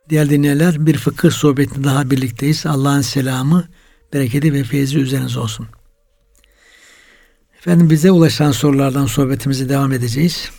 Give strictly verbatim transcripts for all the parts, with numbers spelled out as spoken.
Değerli dinleyenler, bir fıkıh sohbetinde daha birlikteyiz. Allah'ın selamı, bereketi ve feyzi üzerinize olsun. Efendim, bize ulaşan sorulardan sohbetimize devam edeceğiz.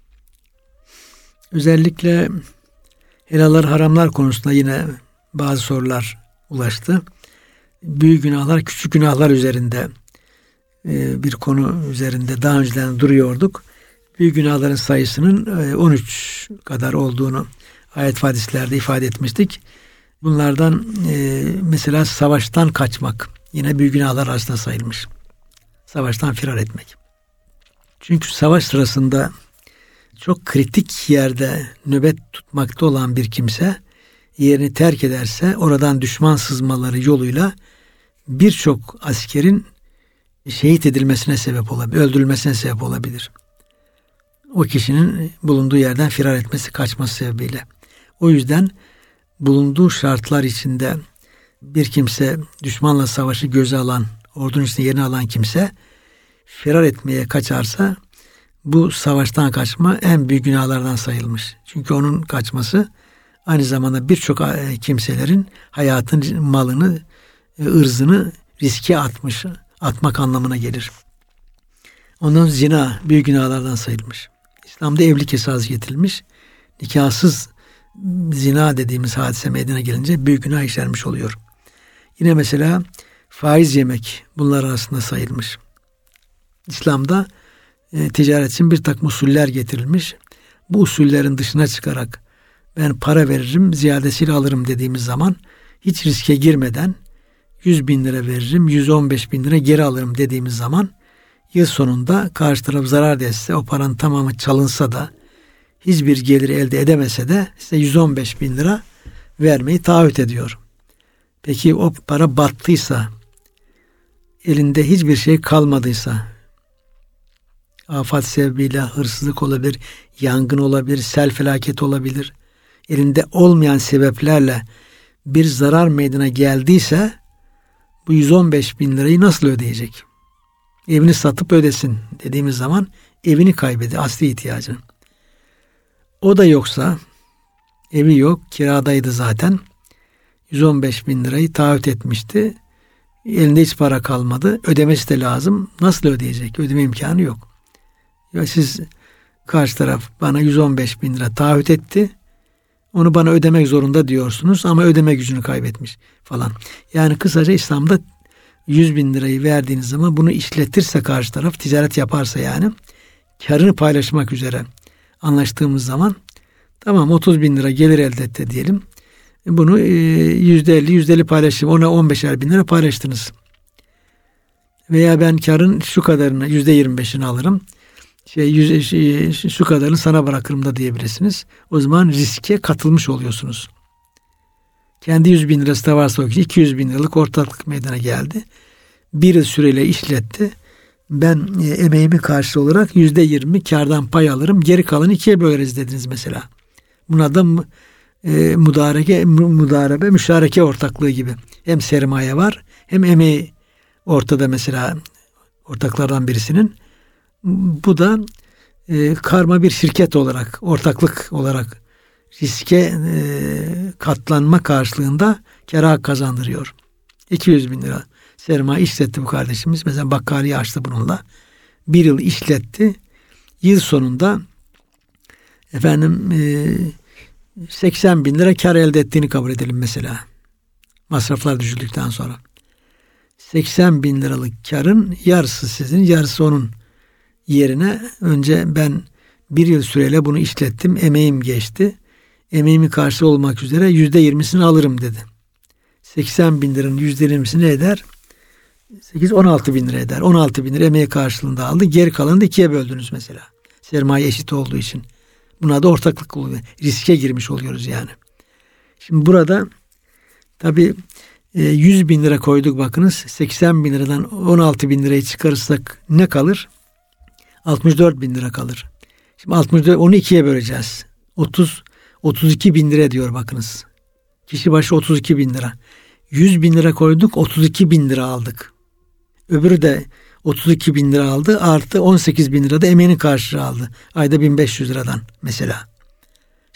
Özellikle helallar haramlar konusunda yine bazı sorular ulaştı. Büyük günahlar, küçük günahlar üzerinde bir konu üzerinde daha önceden duruyorduk. Büyük günahların sayısının on üç kadar olduğunu ayet ve hadislerde ifade etmiştik. Bunlardan e, mesela savaştan kaçmak yine büyük günahlar arasında sayılmış. Savaştan firar etmek. Çünkü savaş sırasında çok kritik yerde nöbet tutmakta olan bir kimse yerini terk ederse oradan düşman sızmaları yoluyla birçok askerin şehit edilmesine sebep olabilir, öldürülmesine sebep olabilir. O kişinin bulunduğu yerden firar etmesi, kaçması sebebiyle. O yüzden bulunduğu şartlar içinde bir kimse düşmanla savaşı göze alan, ordunun içinde yerini alan kimse firar etmeye kaçarsa bu savaştan kaçma en büyük günahlardan sayılmış. Çünkü onun kaçması aynı zamanda birçok kimselerin hayatını, malını, ırzını riske atmış, atmak anlamına gelir. Ondan zina büyük günahlardan sayılmış. İslam'da evlilik esası getirilmiş. Nikahsız zina dediğimiz hadise meydana gelince büyük günah işlenmiş oluyor. Yine mesela faiz yemek bunlar arasında sayılmış. İslam'da e, ticaret için bir takım usuller getirilmiş. Bu usullerin dışına çıkarak ben para veririm, ziyadesiyle alırım dediğimiz zaman hiç riske girmeden yüz bin lira veririm, yüz on beş bin lira geri alırım dediğimiz zaman yıl sonunda karşı taraf zarar etse, o paranın tamamı çalınsa da hiçbir gelir elde edemese de size yüz on beş bin lira vermeyi taahhüt ediyor. Peki o para battıysa, elinde hiçbir şey kalmadıysa, afat sebebiyle hırsızlık olabilir, yangın olabilir, sel felaket olabilir, elinde olmayan sebeplerle bir zarar meydana geldiyse bu yüz on beş bin lirayı nasıl ödeyecek? Evini satıp ödesin dediğimiz zaman evini kaybediyor, asli ihtiyacını. O da yoksa, evi yok, kiradaydı zaten, yüz on beş bin lirayı taahhüt etmişti, elinde hiç para kalmadı, ödemesi de lazım, nasıl ödeyecek? Ödeme imkanı yok. Ya siz, karşı taraf bana yüz on beş bin lira taahhüt etti, onu bana ödemek zorunda diyorsunuz ama ödeme gücünü kaybetmiş falan. Yani kısaca İslam'da yüz bin lirayı verdiğiniz zaman bunu işletirse karşı taraf, ticaret yaparsa yani, karını paylaşmak üzere anlaştığımız zaman tamam otuz bin lira gelir elde etti diyelim. Bunu yüzde elli yüzde elli paylaşım, ona on beşer bin lira paylaştınız. Veya ben karın şu kadarını yüzde yirmi beşini alırım. Şey, yüz, şey, şu kadarını sana bırakırım da diyebilirsiniz. O zaman riske katılmış oluyorsunuz. Kendi yüz bin lirası da varsa o kişi iki yüz bin liralık ortaklık meydana geldi. Bir yıl süreyle işletti. Ben e, emeğimi karşılığı olarak yüzde yirmi kardan pay alırım. Geri kalanı ikiye böleriz dediniz mesela. Buna da e, mudareke, mudarebe, müşareke ortaklığı gibi. Hem sermaye var hem emeği ortada mesela ortaklardan birisinin. Bu da e, karma bir şirket olarak, ortaklık olarak riske e, katlanma karşılığında kâra kazandırıyor. iki yüz bin lira sermaye işletti bu kardeşimiz. Mesela bakkaliye açtı bununla. Bir yıl işletti. Yıl sonunda efendim e, seksen bin lira kar elde ettiğini kabul edelim mesela. Masraflar düşüldükten sonra. seksen bin liralık karın yarısı sizin, yarısı onun yerine önce ben bir yıl süreyle bunu işlettim. Emeğim geçti. Emeğimi karşılığı olmak üzere yüzde yirmisini alırım dedi. seksen bin liranın yüzde yirmisini ne eder? sekiz on altı bin lira eder. on altı bin lira emeği karşılığında aldı. Geri kalanını da ikiye böldünüz mesela. Sermaye eşit olduğu için. Buna da ortaklık oluyor. Riske girmiş oluyoruz yani. Şimdi burada tabii yüz bin lira koyduk bakınız. seksen bin liradan on altı bin lirayı çıkarırsak ne kalır? altmış dört bin lira kalır. Şimdi altmış dört, onu ikiye böleceğiz. otuz, otuz iki bin lira diyor bakınız. Kişi başı otuz iki bin lira. yüz bin lira koyduk, otuz iki bin lira aldık. Öbürü de otuz iki bin lira aldı. Artı on sekiz bin lira da emeğinin karşılığı aldı. Ayda bin beş yüz liradan mesela.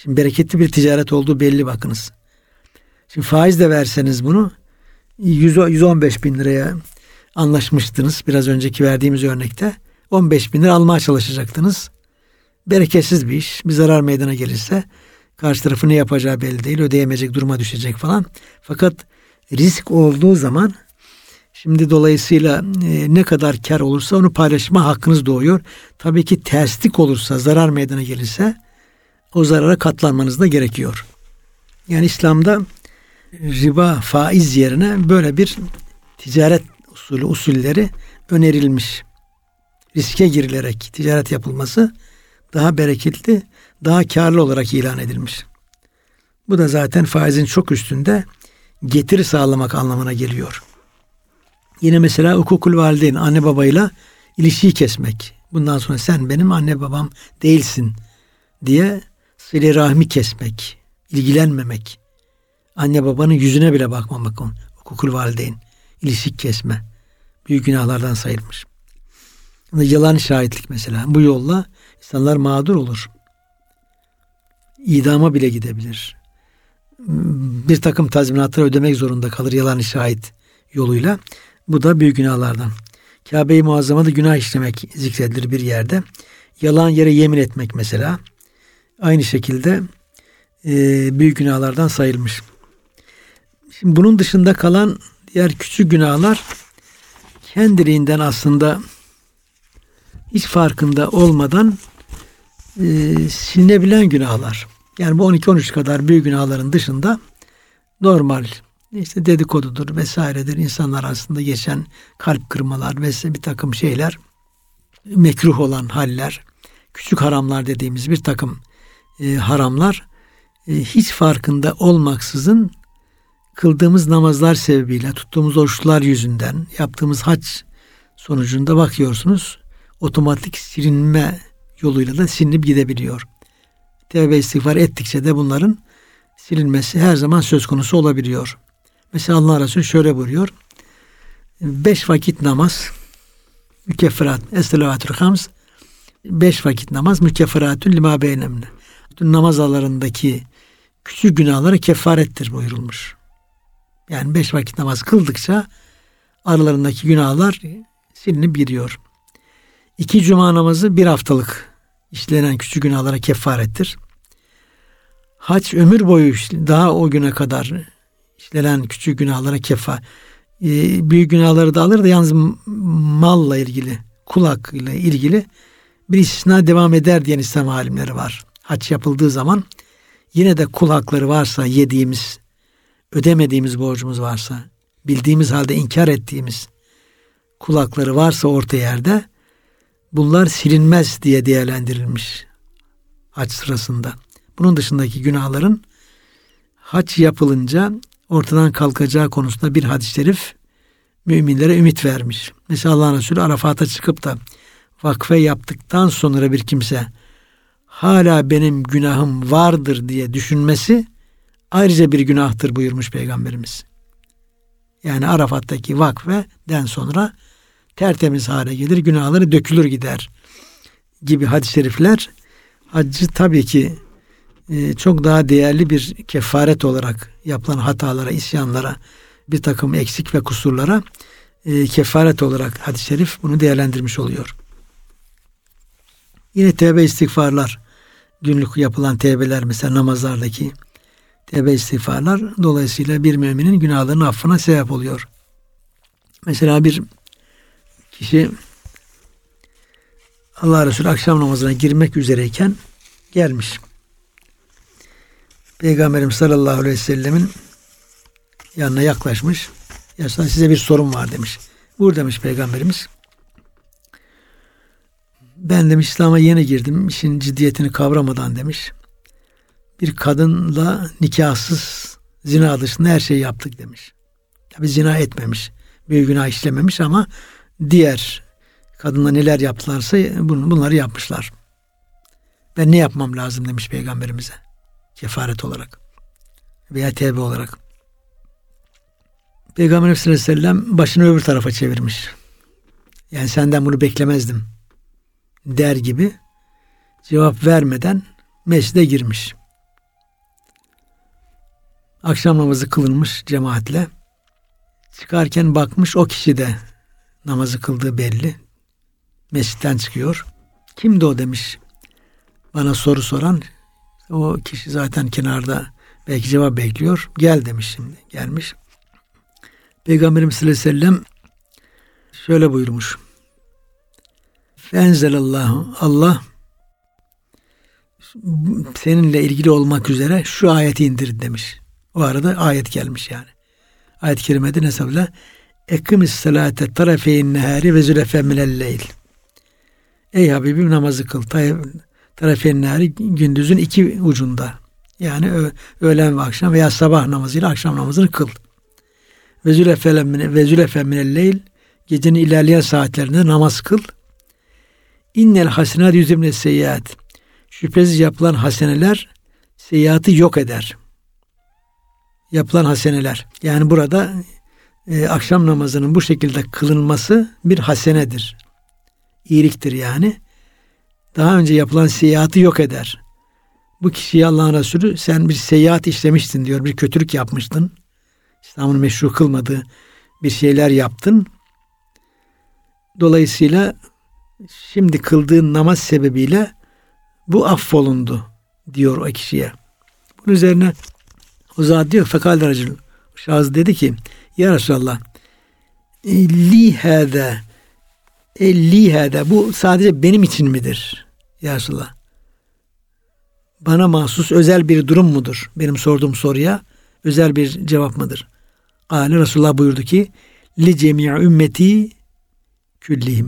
Şimdi bereketli bir ticaret olduğu belli bakınız. Şimdi faiz de verseniz bunu yüz, yüz on beş bin liraya anlaşmıştınız. Biraz önceki verdiğimiz örnekte on beş bin lira almaya çalışacaktınız. Bereketsiz bir iş. Bir zarar meydana gelirse karşı tarafı ne yapacağı belli değil. Ödeyemeyecek duruma düşecek falan. Fakat risk olduğu zaman şimdi dolayısıyla e, ne kadar kar olursa onu paylaşma hakkınız doğuyor. Tabii ki terslik olursa, zarar meydana gelirse o zarara katlanmanız da gerekiyor. Yani İslam'da riba, faiz yerine böyle bir ticaret usulü, usulleri önerilmiş. Riske girilerek ticaret yapılması daha bereketli, daha karlı olarak ilan edilmiş. Bu da zaten faizin çok üstünde getiri sağlamak anlamına geliyor. Yine mesela hukukul valideyn, anne babayla ilişkiyi kesmek. Bundan sonra sen benim anne babam değilsin diye sıle rahmi kesmek, ilgilenmemek. Anne babanın yüzüne bile bakmamak, hukukul valideyn, ilişki kesme. Büyük günahlardan sayılmış. Yalan şahitlik mesela. Bu yolla insanlar mağdur olur. İdama bile gidebilir. Bir takım tazminatları ödemek zorunda kalır yalan şahit yoluyla. Bu da büyük günahlardan. Kabe-i Muazzama'da günah işlemek zikredilir bir yerde. Yalan yere yemin etmek mesela. Aynı şekilde e, büyük günahlardan sayılmış. Şimdi bunun dışında kalan diğer küçük günahlar kendiliğinden aslında hiç farkında olmadan e, silinebilen günahlar. Yani bu on iki on üç kadar büyük günahların dışında normal işte dedikodudur vesairedir. İnsanlar arasında geçen kalp kırmalar vesaire bir takım şeyler, mekruh olan haller, küçük haramlar dediğimiz bir takım e, haramlar e, hiç farkında olmaksızın kıldığımız namazlar sebebiyle, tuttuğumuz oruçlar yüzünden, yaptığımız hac sonucunda bakıyorsunuz otomatik silinme yoluyla da silinip gidebiliyor. Tevbe istiğfar ettikçe de bunların silinmesi her zaman söz konusu olabiliyor. Mesela Allah Resulü şöyle buyuruyor. Beş vakit namaz mükefferat. Es-salavatül hams. Beş vakit namaz mükefferatün lima beynemne. Namaz aralarındaki küçük günahlara kefarettir buyurulmuş. Yani beş vakit namaz kıldıkça aralarındaki günahlar silinip gidiyor. İki cuma namazı bir haftalık işlenen küçük günahlara kefarettir. Hac ömür boyu daha o güne kadar işlenen küçük günahlara kefa. Ee, büyük günahları da alır da yalnız malla ilgili, kul hakkıyla ilgili bir istisna devam eder diyen İslam alimleri var. Hac yapıldığı zaman yine de kul hakları varsa yediğimiz, ödemediğimiz borcumuz varsa, bildiğimiz halde inkar ettiğimiz kul hakları varsa orta yerde bunlar silinmez diye değerlendirilmiş hac sırasında. Bunun dışındaki günahların hac yapılınca ortadan kalkacağı konusunda bir hadis-i şerif müminlere ümit vermiş. Mesela Allah Resulü Arafat'a çıkıp da vakfe yaptıktan sonra bir kimse hala benim günahım vardır diye düşünmesi ayrıca bir günahtır buyurmuş Peygamberimiz. Yani Arafat'taki vakfeden sonra tertemiz hale gelir, günahları dökülür gider gibi hadis-i şerifler haccı tabii ki e, çok daha değerli bir kefaret olarak yapılan hatalara, isyanlara, bir takım eksik ve kusurlara e, kefaret olarak hadis-i şerif bunu değerlendirmiş oluyor. Yine tevbe istiğfarlar, günlük yapılan tevbeler mesela namazlardaki tevbe istiğfarlar dolayısıyla bir müminin günahlarının affına sebep oluyor. Mesela bir kişi Allah Resulü akşam namazına girmek üzereyken gelmiş. Peygamberimiz sallallahu aleyhi ve sellemin yanına yaklaşmış. Ya size bir sorun var demiş. Buyur demiş Peygamberimiz. Ben demiş İslam'a yeni girdim. İşin ciddiyetini kavramadan demiş. Bir kadınla nikahsız zina dışında her şeyi yaptık demiş. Tabi zina etmemiş. Büyük günah işlememiş ama diğer kadınla neler yaptılarsa bunları yapmışlar. Ben ne yapmam lazım demiş Peygamberimize. Kefaret olarak veya tevbe olarak. Peygamberimiz sallallahu aleyhi ve sellem başını öbür tarafa çevirmiş. Yani senden bunu beklemezdim der gibi cevap vermeden mescide girmiş. Akşam namazı kılınmış cemaatle. Çıkarken bakmış o kişi de namazı kıldığı belli. Mescitten çıkıyor. Kimdi o demiş. Bana soru soran. O kişi zaten kenarda belki cevap bekliyor. Gel demiş şimdi. Gelmiş. Peygamberimiz sallallahu aleyhi ve sellem şöyle buyurmuş. Fenzelallahu, Allah seninle ilgili olmak üzere şu ayeti indirdi demiş. O arada ayet gelmiş yani. Ayet-i kerimede ne sabla? Ekimis salate tarafeyn nehari ve zülefen minel leyl. Ey Habibim namazı kıl. Tarafeyn nehari gündüzün iki ucunda. Yani öğlen ve akşam veya sabah namazıyla akşam namazını kıl. Ve zülefen minel leyl, gecenin ilerleyen saatlerinde namaz kıl. İnnel hasenat yüzümle seyyiat. Şüphesiz yapılan haseneler seyyiatı yok eder. Yapılan haseneler. Yani burada e, akşam namazının bu şekilde kılınması bir hasenedir. İyiliktir yani. Daha önce yapılan seyyiatı yok eder. Bu kişiye Allah'ın Resulü sen bir seyyiat işlemiştin diyor. Bir kötülük yapmıştın. İslam'ın meşru kılmadığı bir şeyler yaptın. Dolayısıyla şimdi kıldığın namaz sebebiyle bu affolundu diyor o kişiye. Bunun üzerine o zat diyor fekal racul, şahıs dedi ki ya Resulallah li hâdâ li hâdâ, bu sadece benim için midir ya Resulallah? Bana mahsus özel bir durum mudur? Benim sorduğum soruya özel bir cevap mıdır? Âle, Resulullah buyurdu ki li cemî ümmeti küllihim,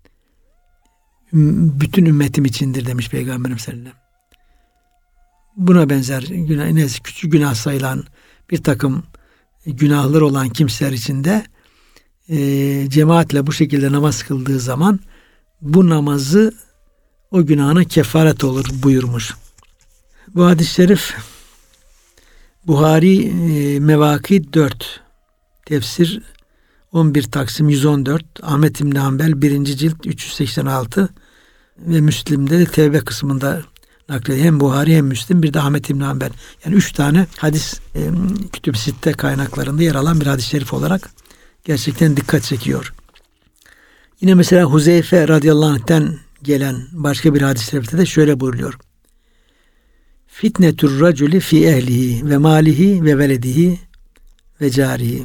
bütün ümmetim içindir demiş Peygamberimiz sallallahu aleyhi ve sellem. Buna benzer günah, küçük günah sayılan bir takım günahlar olan kimseler içinde e, cemaatle bu şekilde namaz kıldığı zaman bu namazı o günahına kefaret olur buyurmuş. Bu hadis-i şerif Buhari e, Mevaki dört, tefsir on bir Taksim yüz on dört, Ahmet İbn Hanbel birinci cilt üç yüz seksen altı ve Müslim'de de Tevbe kısmında naklediyor. Hem Buhari hem Müslim, bir de Ahmet İbn Hanbel. Yani üç tane hadis e, Kütüb-i Sitte kaynaklarında yer alan bir hadis-i şerif olarak gerçekten dikkat çekiyor. Yine mesela Huzeyfe radıyallahu anh'ten gelen başka bir hadis-i şerifte de şöyle buyuruyor. Fitnetur raculi fi ehlihi ve malihi ve veledihi ve carihi.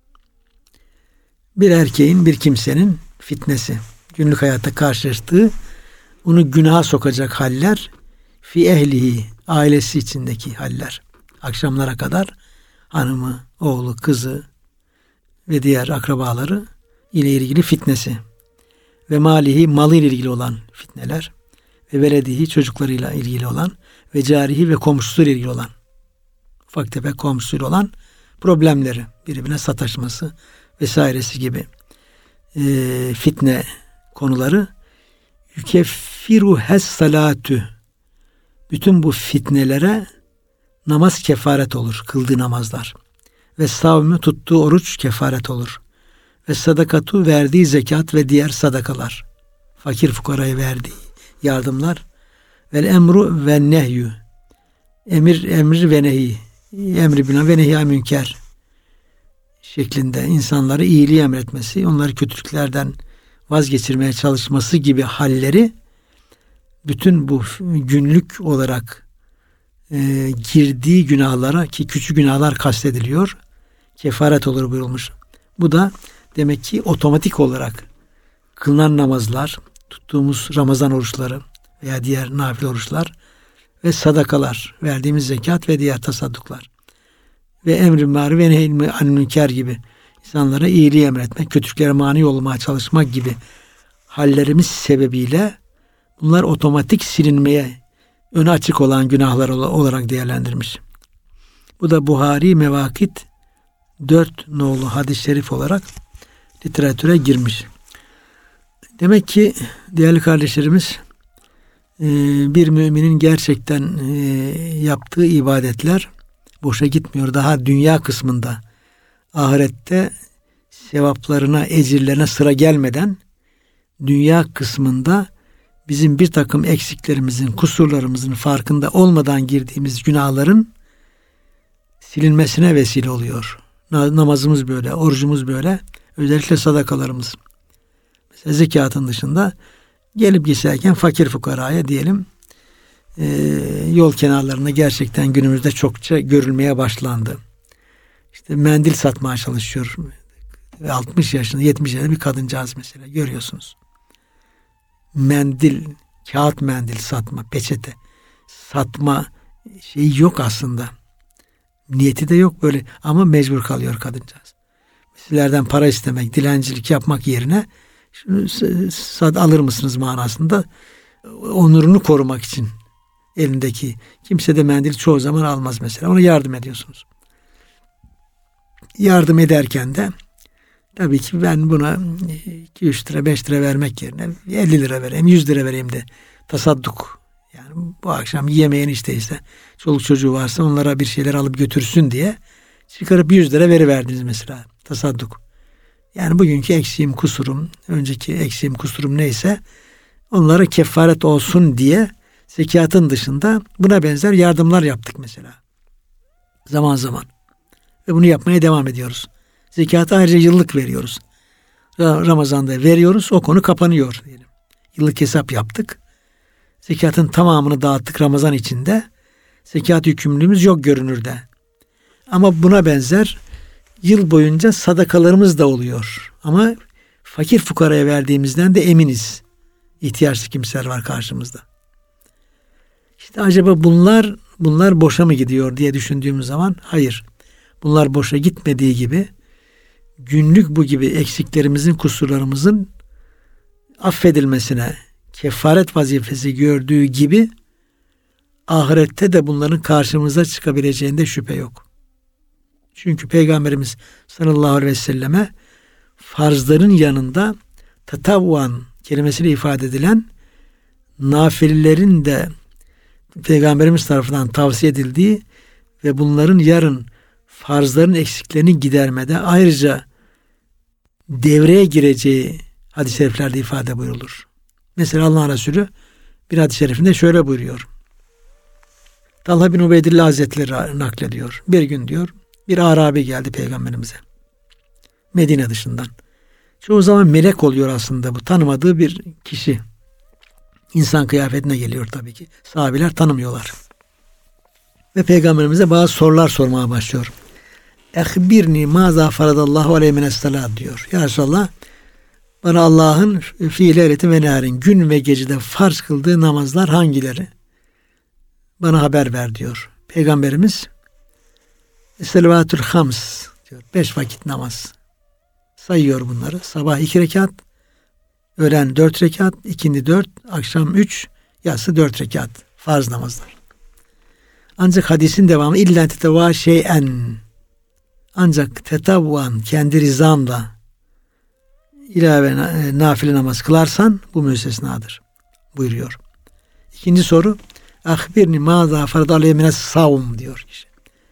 Bir erkeğin, bir kimsenin fitnesi, günlük hayatta karşılaştığı, onu günaha sokacak haller, fi ehlihi, ailesi içindeki haller. Akşamlara kadar hanımı, oğlu, kızı ve diğer akrabaları ile ilgili fitnesi. Ve malihi, malı ile ilgili olan fitneler. Ve veledihi, çocuklarıyla ilgili olan. Ve carihi ve komşusuyla ilgili olan. Ufak tefek komşusuyla olan problemleri, birbirine sataşması vesairesi gibi e, fitne konuları. Yükeffiru hes salatü. Bütün bu fitnelere namaz kefaret olur. Kıldığı namazlar. Ve savmü, tuttuğu oruç kefaret olur. Ve sadakatu, verdiği zekat ve diğer sadakalar. Fakir fukaraya verdiği yardımlar. Vel emru ve nehyü. Emir, emir ve nehi. Emri bina ve nehi münker şeklinde insanları iyiliği emretmesi, onları kötülüklerden vazgeçirmeye çalışması gibi halleri bütün bu günlük olarak e, girdiği günahlara, ki küçük günahlar kastediliyor, kefaret olur buyurulmuş. Bu da demek ki otomatik olarak kılınan namazlar, tuttuğumuz Ramazan oruçları veya diğer nafile oruçlar ve sadakalar, verdiğimiz zekat ve diğer tasadduklar ve emr-i maruf ve nehy-i anil münker gibi insanlara iyiliği emretmek, kötülüklere mani olmaya çalışmak gibi hallerimiz sebebiyle bunlar otomatik silinmeye önü açık olan günahlar olarak değerlendirmiş. Bu da Buhari Mevakit dört nolu hadis-i şerif olarak literatüre girmiş. Demek ki değerli kardeşlerimiz, bir müminin gerçekten yaptığı ibadetler boşa gitmiyor. Daha dünya kısmında, ahirette sevaplarına, ecirlerine sıra gelmeden dünya kısmında bizim bir takım eksiklerimizin, kusurlarımızın farkında olmadan girdiğimiz günahların silinmesine vesile oluyor. Namazımız böyle, orucumuz böyle, özellikle sadakalarımız. Mesela zekatın dışında gelip geçerken fakir fukaraya diyelim e, yol kenarlarında gerçekten günümüzde çokça görülmeye başlandı. İşte mendil satmaya çalışıyor. altmış yaşında, yetmiş yaşında bir kadıncağız mesela görüyorsunuz. Mendil, kağıt mendil satma, peçete satma şeyi yok aslında. Niyeti de yok böyle ama mecbur kalıyor kadıncağız. Sizlerden para istemek, dilencilik yapmak yerine şunu sad alır mısınız manasında onurunu korumak için elindeki. Kimse de mendil çoğu zaman almaz mesela. Ona yardım ediyorsunuz. Yardım ederken de tabii ki ben buna iki üç lira beş lira vermek yerine elli lira vereyim, yüz lira vereyim de tasadduk. Yani bu akşam yemeğin işteyse çoluk çocuğu varsa onlara bir şeyler alıp götürsün diye çıkarıp yüz lira veriverdiniz mesela. Tasadduk. Yani bugünkü eksiğim kusurum, önceki eksiğim kusurum neyse onlara kefaret olsun diye zekatın dışında buna benzer yardımlar yaptık mesela. Zaman zaman. Ve bunu yapmaya devam ediyoruz. Zekatı ayrıca yıllık veriyoruz. Ramazan'da veriyoruz. O konu kapanıyor diyelim. Yıllık hesap yaptık. Zekatın tamamını dağıttık Ramazan içinde. Zekat yükümlülüğümüz yok görünürde. Ama buna benzer yıl boyunca sadakalarımız da oluyor. Ama fakir fukaraya verdiğimizden de eminiz. İhtiyaçlı kimseler var karşımızda. İşte acaba bunlar bunlar boşa mı gidiyor diye düşündüğümüz zaman hayır. Bunlar boşa gitmediği gibi günlük bu gibi eksiklerimizin, kusurlarımızın affedilmesine kefaret vazifesi gördüğü gibi ahirette de bunların karşımıza çıkabileceğinde şüphe yok. Çünkü Peygamberimiz sallallahu aleyhi ve selleme farzların yanında tatavvan kelimesiyle ifade edilen nafilelerin de Peygamberimiz tarafından tavsiye edildiği ve bunların yarın farzların eksiklerini gidermede ayrıca devreye gireceği hadis-i şeriflerde ifade buyurulur. Mesela Allah Resulü bir hadis-i şerifinde şöyle buyuruyor. Talha bin Ubeydillah Hazretleri naklediyor. Bir gün diyor bir Arabi geldi Peygamberimize. Medine dışından. Çoğu zaman melek oluyor aslında bu. Tanımadığı bir kişi. İnsan kıyafetine geliyor tabii ki. Sahabeler tanımıyorlar. Ve Peygamberimize bazı sorular sormaya başlıyor. Ehbirni maza faradallahu aleyhi minessalat diyor. Ya Resulallah bana Allah'ın fi leyleti ve neharin gün ve gecede farz kıldığı namazlar hangileri? Bana haber ver diyor. Peygamberimiz Selavatül hams diyor. Beş vakit namaz. Sayıyor bunları. Sabah iki rekat, öğlen dört rekat, ikindi dört, akşam üç, yatsı dört rekat. Farz namazlar. Ancak hadisin devamı illa tetevva şeyen. Ancak tetavvan kendi rızanla ilave nafile namaz kılarsan bu müstesnadır buyuruyor. İkinci soru ahbirni maza farada aleyhi mines savm diyor kişi.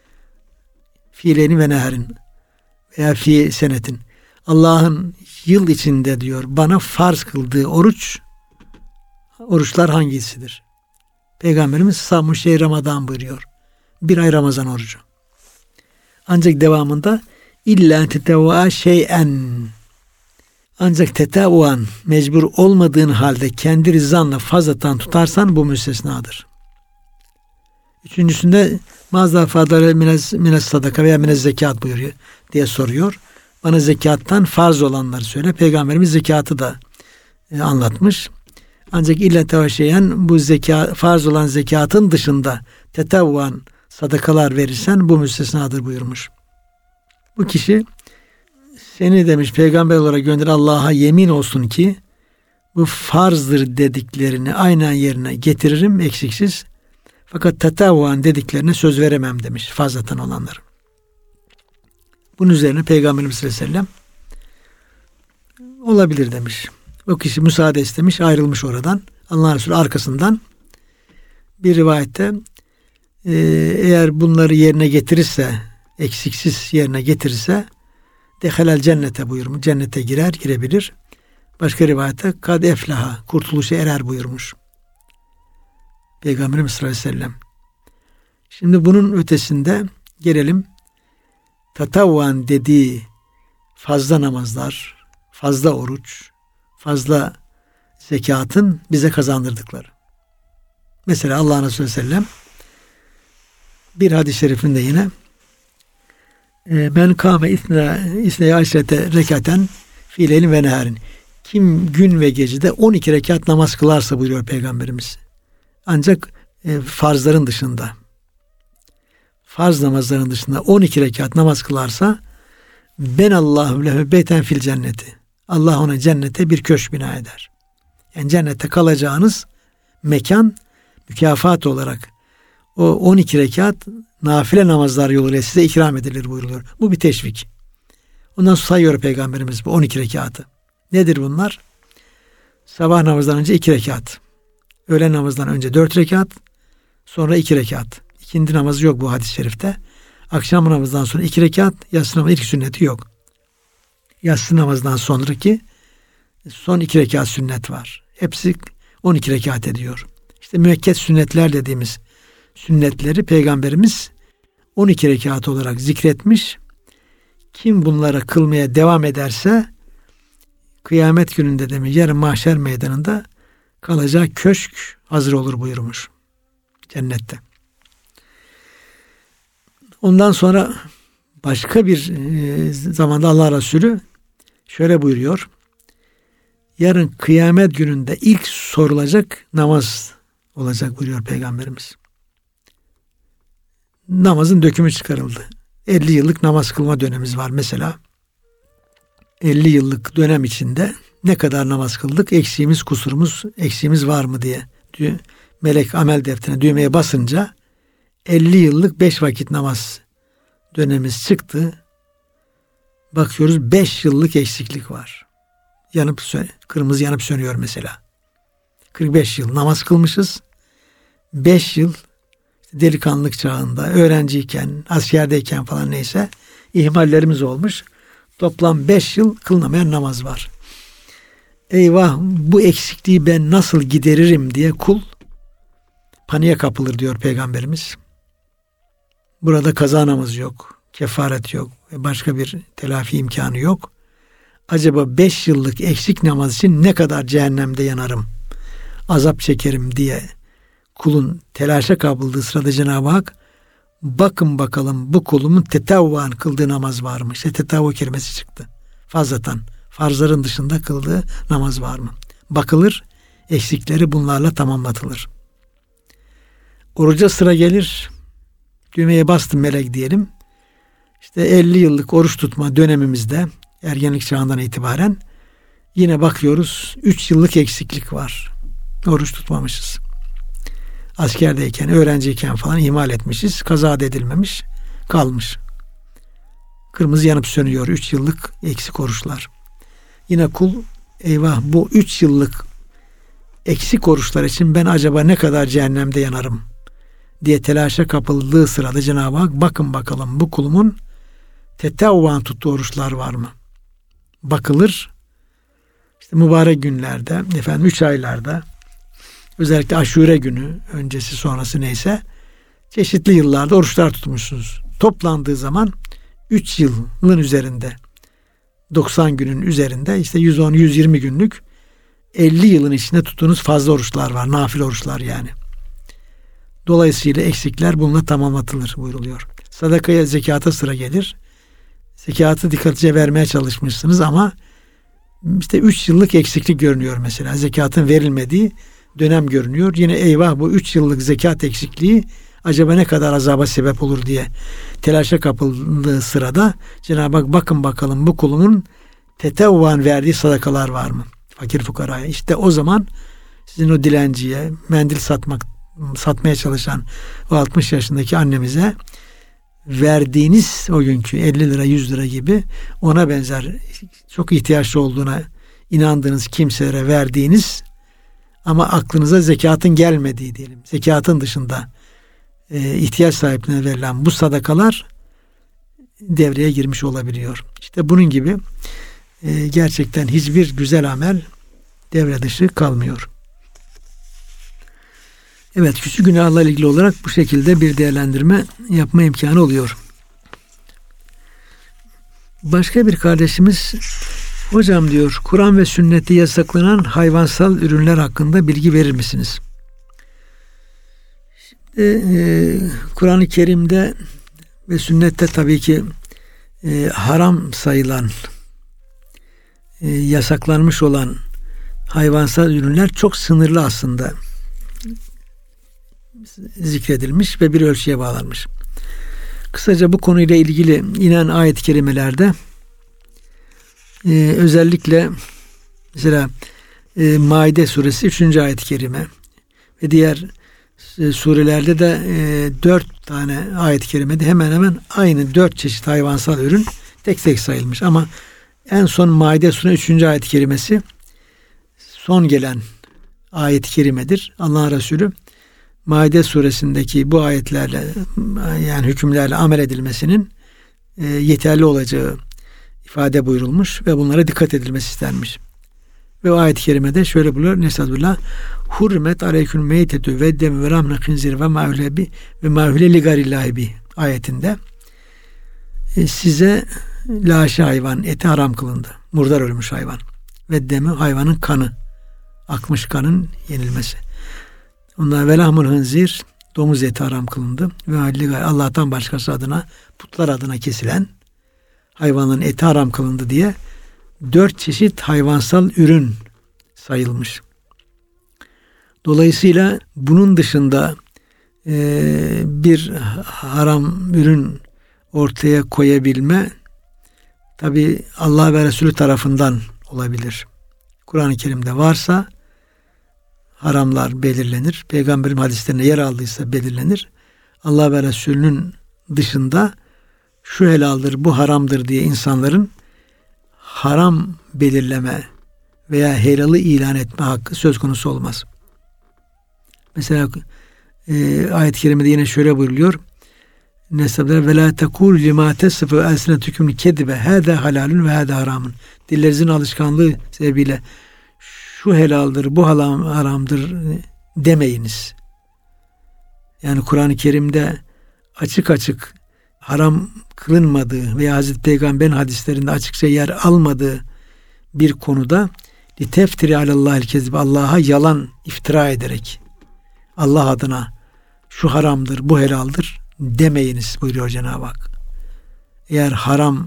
Fiileni ve neherin veya fi senetin. Allah'ın yıl içinde diyor bana farz kıldığı oruç oruçlar hangisidir? Peygamberimiz savmu şey Ramazan buyuruyor. Bir ay Ramazan orucu. Ancak devamında illa tetevva şeyen ancak tetevvan mecbur olmadığın halde kendi rızanla fazlatan tutarsan bu müstesnadır. Üçüncüsünde mazda fadale minez, minez sadaka veya minez zekat buyuruyor diye soruyor. Bana zekattan farz olanları söyle. Peygamberimiz zekatı da e, anlatmış. Ancak illa tevaşeyen bu zeka, farz olan zekatın dışında tetevvan sadakalar verirsen bu müstesnadır buyurmuş. Bu kişi seni demiş peygamber olarak gönder Allah'a yemin olsun ki bu farzdır dediklerini aynen yerine getiririm eksiksiz. Fakat tetevvan dediklerine söz veremem demiş fazlatan olanlar. Bunun üzerine Peygamberimiz sallallahu aleyhi ve sellem olabilir demiş. O kişi müsaade istemiş, ayrılmış oradan. Allah Resulü arkasından bir rivayette e, eğer bunları yerine getirirse, eksiksiz yerine getirirse dehalel cennete buyurmuş. Cennete girer, girebilir. Başka rivayette kad eflaha, kurtuluşa erer buyurmuş. Peygamberimiz sallallahu aleyhi ve sellem. Şimdi bunun ötesinde gelelim tatavvan dediği fazla namazlar, fazla oruç, fazla zekatın bize kazandırdıkları. Mesela Allah Resulü sallallahu aleyhi ve sellem bir hadis-i şerifinde yine men kâme isne aşrete rekaten fî leylin ve neharin. Kim gün ve gecede on iki rekat namaz kılarsa buyuruyor Peygamberimiz. Ancak e, farzların dışında, farz namazların dışında on iki rekat namaz kılarsa ben Allahu lehu beyten fil cenneti. Allah ona cennete bir köşk bina eder. Yani cennette kalacağınız mekan mükafat olarak o on iki rekat nafile namazlar yoluyla size ikram edilir buyuruluyor. Bu bir teşvik. Ondan sonra sayıyor Peygamberimiz bu on iki rekatı. Nedir bunlar? Sabah namazdan önce iki rekat. Öğlen namazdan önce dört rekat. Sonra iki rekat. İkindi namazı yok bu hadis-i şerifte. Akşam namazdan sonra iki rekat. Yatsı namazı ilk sünneti yok. Yatsı namazdan sonraki son iki rekat sünnet var. Hepsi on iki rekat ediyor. İşte müekket sünnetler dediğimiz sünnetleri Peygamberimiz on iki rekat olarak zikretmiş. Kim bunlara kılmaya devam ederse kıyamet gününde de mi yarın mahşer meydanında kalacağı köşk hazır olur buyurmuş cennette. Ondan sonra başka bir zamanda Allah Resulü şöyle buyuruyor. Yarın kıyamet gününde ilk sorulacak namaz olacak buyuruyor Peygamberimiz. Namazın dökümü çıkarıldı. elli yıllık namaz kılma dönemimiz var mesela. elli yıllık dönem içinde ne kadar namaz kıldık, eksiğimiz, kusurumuz, eksiğimiz var mı diye melek amel defterine düğmeye basınca elli yıllık beş vakit namaz dönemimiz çıktı. Bakıyoruz beş yıllık eksiklik var. Yanıp kırmızı yanıp sönüyor mesela. kırk beş yıl namaz kılmışız. beş yıl delikanlılık çağında, öğrenciyken, askerdeyken falan neyse ihmallerimiz olmuş. Toplam beş yıl kılınamayan namaz var. Eyvah, bu eksikliği ben nasıl gideririm diye kul paniğe kapılır diyor Peygamberimiz. Burada kaza namazı yok, kefaret yok, başka bir telafi imkanı yok. Acaba beş yıllık eksik namaz için ne kadar cehennemde yanarım, azap çekerim diye kulun telaşa kapıldığı sırada Cenab-ı Hak bakın bakalım bu kulumun tetavvan kıldığı namaz var mı? İşte tetavvu kelimesi çıktı. Fazlatan, farzların dışında kıldığı namaz var mı? Bakılır, eksikleri bunlarla tamamlatılır. Oruca sıra gelir, düğmeye bastım melek diyelim. İşte elli yıllık oruç tutma dönemimizde, ergenlik çağından itibaren yine bakıyoruz üç yıllık eksiklik var. Oruç tutmamışız. Askerdeyken, öğrenciyken falan ihmal etmişiz. Kaza edilmemiş, kalmış. Kırmızı yanıp sönüyor üç yıllık eksik oruçlar. Yine kul eyvah bu üç yıllık eksik oruçlar için ben acaba ne kadar cehennemde yanarım diye telaşa kapıldığı sırada Cenab-ı Hak bakın bakalım bu kulumun tetavvan tuttuğu oruçlar var mı? Bakılır. İşte mübarek günlerde, efendim üç aylarda, özellikle aşure günü, öncesi sonrası neyse, çeşitli yıllarda oruçlar tutmuşsunuz. Toplandığı zaman üç yılın üzerinde, doksan günün üzerinde, işte yüz on yüz yirmi günlük elli yılın içinde tuttuğunuz fazla oruçlar var. Nafile oruçlar yani. Dolayısıyla eksikler bununla tamamlatılır buyuruluyor. Sadakaya, zekata sıra gelir. Zekatı dikkatlice vermeye çalışmışsınız ama işte üç yıllık eksiklik görünüyor mesela. Zekatın verilmediği dönem görünüyor. Yine eyvah bu üç yıllık zekat eksikliği acaba ne kadar azaba sebep olur diye telaşa kapıldığı sırada Cenab-ı Hak bakın bakalım bu kulumun tetevvan verdiği sadakalar var mı? Fakir fukaraya. İşte o zaman sizin o dilenciye, mendil satmak satmaya çalışan o altmış yaşındaki annemize verdiğiniz o günkü elli lira yüz lira gibi ona benzer çok ihtiyaçlı olduğuna inandığınız kimselere verdiğiniz ama aklınıza zekatın gelmediği diyelim. Zekatın dışında e, ihtiyaç sahiplerine verilen bu sadakalar devreye girmiş olabiliyor. İşte bunun gibi e, gerçekten hiçbir güzel amel devre dışı kalmıyor. Evet, küçük günahlarla ilgili olarak bu şekilde bir değerlendirme yapma imkanı oluyor. Başka bir kardeşimiz, hocam diyor, Kur'an ve sünnette yasaklanan hayvansal ürünler hakkında bilgi verir misiniz? Şimdi e, Kur'an-ı Kerim'de ve sünnette tabii ki e, haram sayılan, e, yasaklanmış olan hayvansal ürünler çok sınırlı aslında zikredilmiş ve bir ölçüye bağlanmış. Kısaca bu konuyla ilgili inen ayet-i kerimelerde e, özellikle mesela e, Maide suresi üçüncü ayet-i kerime ve diğer e, surelerde de e, dört tane ayet-i kerimede hemen hemen aynı dört çeşit hayvansal ürün tek tek sayılmış. Ama en son Maide suresi üçüncü ayet-i kerimesi son gelen ayet-i kerimedir. Allah Resulü Maide suresindeki bu ayetlerle, yani hükümlerle amel edilmesinin e, yeterli olacağı ifade buyurulmuş ve bunlara dikkat edilmesi istenmiş. Ve o ayet-i kerimede şöyle buyuruyor: Nesallullah hurmet aleyküm meytetü ve dem ve ramne khinzir ve ma'ulebi ve ma'ule ligarillahi bi ayetinde e, size laşi hayvan eti haram kılındı. Murdar ölmüş hayvan. Ve demi hayvanın kanı. Akmış kanın yenilmesi. Ondan velahmul hınzir, domuz eti haram kılındı. Ve Allah'tan başkası adına, putlar adına kesilen hayvanın eti haram kılındı diye dört çeşit hayvansal ürün sayılmış. Dolayısıyla bunun dışında e, bir haram ürün ortaya koyabilme tabi Allah ve Resulü tarafından olabilir. Kur'an-ı Kerim'de varsa haramlar belirlenir. Peygamberin hadislerine yer aldıysa belirlenir. Allah ve Resulünün dışında şu helaldir, bu haramdır diye insanların haram belirleme veya helalı ilan etme hakkı söz konusu olmaz. Mesela e, ayet-i kerimede yine şöyle buyuruluyor: Nesabler ve la tekul lima tesfu elsinetüküm kedibe hâzâ halalun ve hâzâ haramun. Dillerinizin alışkanlığı sebebiyle şu helaldir, bu haram, haramdır demeyiniz. Yani Kur'an-ı Kerim'de açık açık haram kılınmadığı veya Hazreti Peygamber'in hadislerinde açıkça yer almadığı bir konuda liteftiri alallahil kezib, Allah'a yalan iftira ederek Allah adına şu haramdır, bu helaldir demeyiniz buyuruyor Cenab-ı Hak. Eğer haram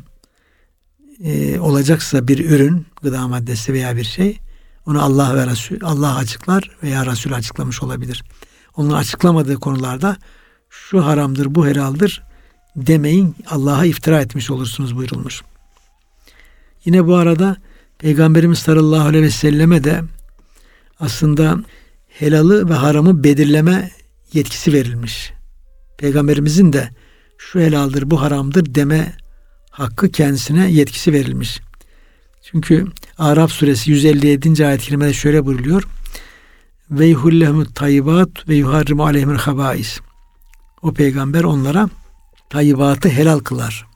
e, olacaksa bir ürün, gıda maddesi veya bir şey, onu Allah ve Resul, Allah açıklar veya Resul açıklamış olabilir. Onun açıklamadığı konularda şu haramdır, bu helaldir demeyin, Allah'a iftira etmiş olursunuz buyurulmuş. Yine bu arada Peygamberimiz sallallahu aleyhi ve selleme de aslında helalı ve haramı belirleme yetkisi verilmiş. Peygamberimizin de şu helaldir, bu haramdır deme hakkı kendisine yetkisi verilmiş. Çünkü Araf suresi yüz elli yedinci ayet-i kerimede şöyle buyuruluyor: ve yuhullehumut tayyibat ve yuharrimu aleyhimul habais. O peygamber onlara tayyibatı helal kılar.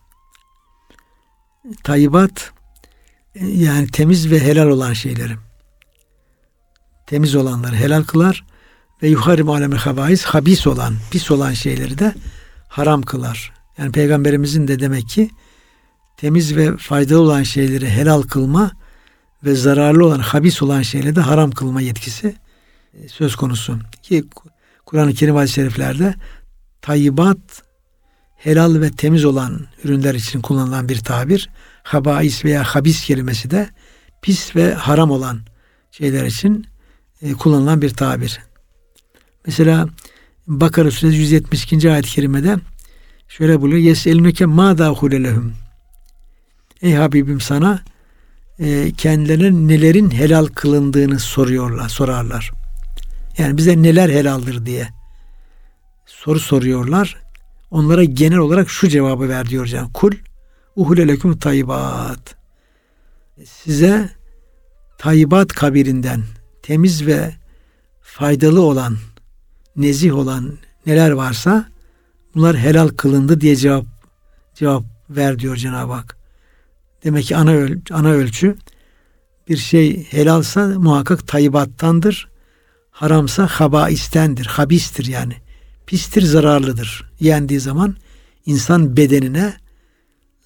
Tayyibat yani temiz ve helal olan şeyleri. Temiz olanları helal kılar ve yuharrimu aleyhimul habais, habis olan, pis olan şeyleri de haram kılar. Yani peygamberimizin de demek ki temiz ve faydalı olan şeyleri helal kılma ve zararlı olan, habis olan şeyleri de haram kılma yetkisi söz konusu. Ki Kur'an-ı Kerim hadis-i şeriflerde tayyibat, helal ve temiz olan ürünler için kullanılan bir tabir. Habais veya habis kelimesi de pis ve haram olan şeyler için kullanılan bir tabir. Mesela Bakara suresi yüz yetmiş ikinci ayet-i kerimede şöyle buyuruyor: Yeselüneke mâ dâhule lehum. Ey Habibim, sana e, kendilerine nelerin helal kılındığını soruyorlar, sorarlar. Yani bize neler helaldir diye soru soruyorlar. Onlara genel olarak şu cevabı ver diyor Cenab-ı Kul uhule leküm tayyibat. Size tayyibat kabirinden temiz ve faydalı olan, nezih olan neler varsa bunlar helal kılındı diye cevap cevap ver diyor Cenab-ı Hak. Demek ki ana, öl, ana ölçü bir şey helalsa muhakkak tayyibattandır. Haramsa habaistendir, habistir yani. Pistir, zararlıdır. Yendiği zaman insan bedenine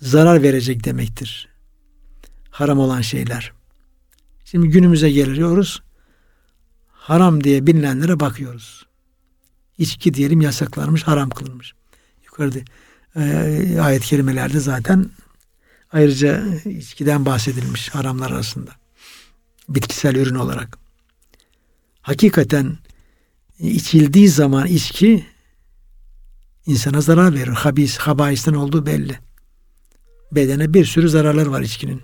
zarar verecek demektir. Haram olan şeyler. Şimdi günümüze geliyoruz. Haram diye bilinenlere bakıyoruz. İçki diyelim yasaklanmış, haram kılınmış. Yukarıda e, ayet-i kerimelerde zaten ayrıca içkiden bahsedilmiş haramlar arasında. Bitkisel ürün olarak. Hakikaten içildiği zaman içki insana zarar verir. Habis, habaisten olduğu belli. Bedene bir sürü zararlar var içkinin.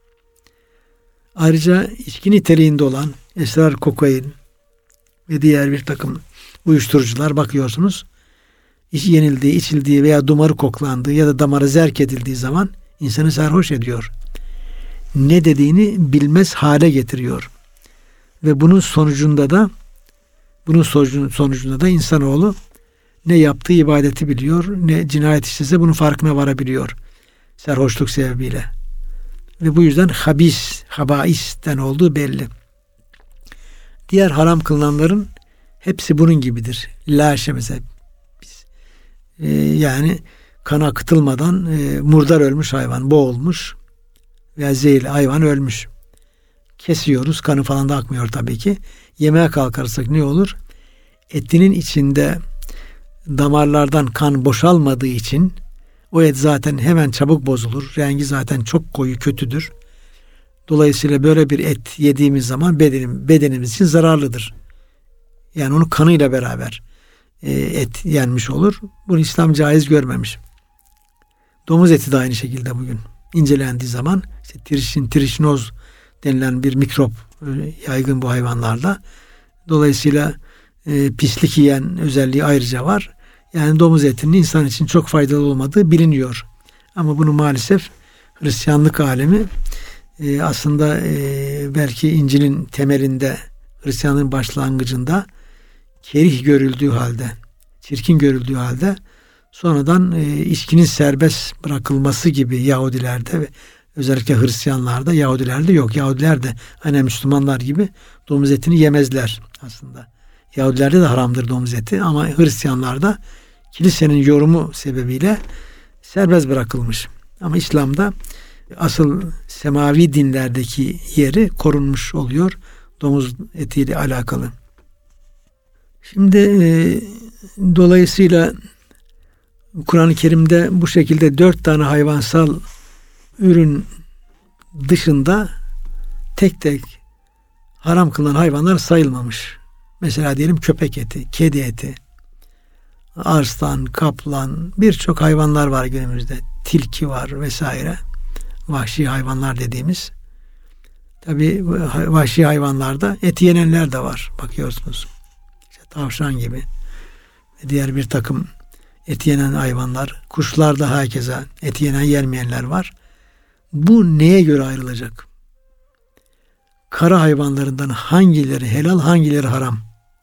Ayrıca içki niteliğinde olan esrar, kokain ve diğer bir takım uyuşturucular bakıyorsunuz. İç yenildiği, içildiği veya dumarı koklandığı ya da damarı zerk edildiği zaman insanı sarhoş ediyor. Ne dediğini bilmez hale getiriyor. Ve bunun sonucunda da bunun sonucunda da insanoğlu ne yaptığı ibadeti biliyor, ne cinayet işlese bunun farkına varabiliyor. Sarhoşluk sebebiyle. Ve bu yüzden habis, habaisten olduğu belli. Diğer haram kılınanların hepsi bunun gibidir. Laşe mesela. Biz, e, yani kan akıtılmadan e, murdar ölmüş hayvan, boğulmuş veya zehirli hayvan ölmüş. Kesiyoruz. Kanı falan da akmıyor tabii ki. Yemeğe kalkarsak ne olur? Etinin içinde damarlardan kan boşalmadığı için o et zaten hemen çabuk bozulur. Rengi zaten çok koyu, kötüdür. Dolayısıyla böyle bir et yediğimiz zaman bedenim, bedenimiz için zararlıdır. Yani onu kanıyla beraber e, et yenmiş olur. Bunu İslam caiz görmemiş. Domuz eti de aynı şekilde bugün incelendiği zaman işte trişin, trişinoz denilen bir mikrop yaygın bu hayvanlarda. Dolayısıyla e, pislik yiyen özelliği ayrıca var. Yani domuz etinin insan için çok faydalı olmadığı biliniyor. Ama bunu maalesef Hristiyanlık alemi e, aslında e, belki İncil'in temelinde, Hristiyanlığın başlangıcında kerih görüldüğü halde, çirkin görüldüğü halde sonradan e, içkinin serbest bırakılması gibi Yahudilerde ve özellikle Hristiyanlarda, Yahudilerde yok. Yahudiler de hani Müslümanlar gibi domuz etini yemezler aslında. Yahudilerde de haramdır domuz eti ama Hristiyanlarda kilisenin yorumu sebebiyle serbest bırakılmış. Ama İslam'da asıl semavi dinlerdeki yeri korunmuş oluyor domuz etiyle alakalı. Şimdi e, dolayısıyla Kur'an-ı Kerim'de bu şekilde dört tane hayvansal ürün dışında tek tek haram kılınan hayvanlar sayılmamış. Mesela diyelim köpek eti, kedi eti, arslan, kaplan, birçok hayvanlar var günümüzde. Tilki var vesaire. Vahşi hayvanlar dediğimiz. Tabii vahşi hayvanlarda eti yenenler de var. Bakıyorsunuz. İşte tavşan gibi. Diğer bir takım eti yenen hayvanlar. Kuşlarda herkese eti yenen yenmeyenler var. Bu neye göre ayrılacak? Kara hayvanlarından hangileri helal, hangileri haram?